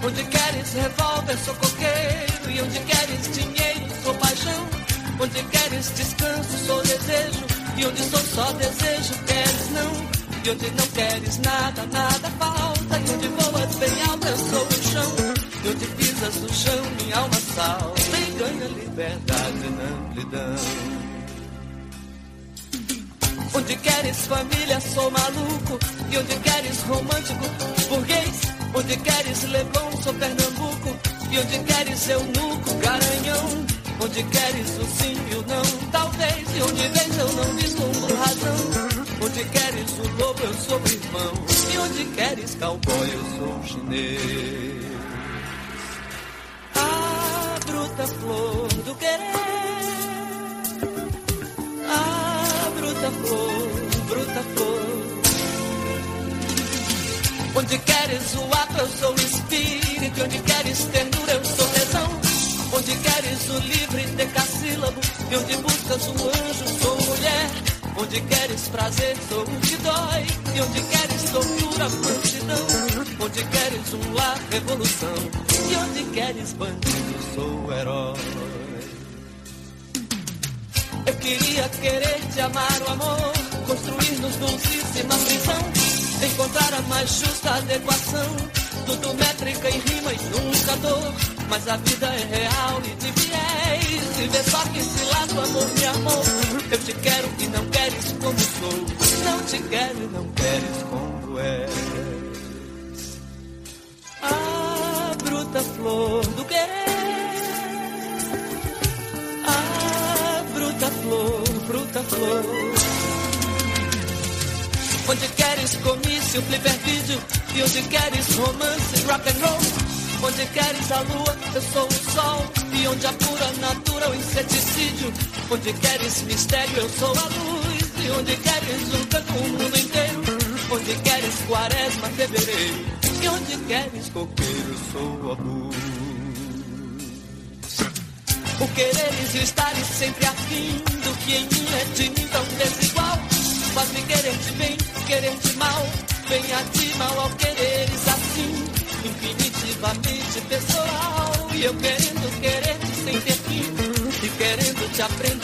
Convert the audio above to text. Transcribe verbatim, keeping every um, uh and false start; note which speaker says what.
Speaker 1: Onde queres revólver, sou coqueiro. E onde queres dinheiro, sou paixão. Onde queres descanso, sou desejo. E onde sou só desejo, queres não. E onde não queres nada, nada falta. E onde voas bem alto, eu sou o chão. E onde pisas no chão, minha alma salta. E ganha liberdade na amplidão. Onde queres família, sou maluco. E onde queres romântico, burguês. Onde queres Leblon, sou Pernambuco. E onde queres eunuco, garanhão. Onde queres o sim e o não, talvez. E onde vês eu não vislumbro razão. Onde queres o lobo, eu sou o irmão. E onde queres cowboy, eu sou o chinês. A bruta flor do querer. A bruta flor, bruta flor. Onde queres o ato, eu sou o espírito. Onde queres ternura, eu sou tesão. Onde queres o livre decassílabo. E onde buscas o anjo, sou mulher. Onde queres prazer, sou o que dói. E onde queres tortura, mansidão. Onde queres um lar, revolução. E onde queres bandido, sou o herói. Eu queria querer te amar o amor. Construir-nos dulcíssima prisão. Encontrar a mais justa adequação. Tudo métrica e rima e nunca dor. Mas a vida é real e de viés. E vê só que esse lado amor me amou. Eu te quero e não queres como sou. Não te quero e não queres como és. A bruta flor do querer. A bruta flor, bruta flor. Onde queres comício, flipper vídeo. E onde queres romance, rock and roll. Onde queres a lua, eu sou o sol. E onde a pura natura, o inseticídio. Onde queres mistério, eu sou a luz. E onde queres um canto, o mundo inteiro. Onde queres quaresma, fevereiro. E onde queres coqueiro, eu sou a luz. O quereres e o estares sempre afim. Do que em mim é de mim tão desigual. Faz-me querer-te bem, querer-te mal. Vem a ti mal ao quereres assim. Infinitivamente pessoal. E eu querendo querer-te sem ter fim. E querendo te aprender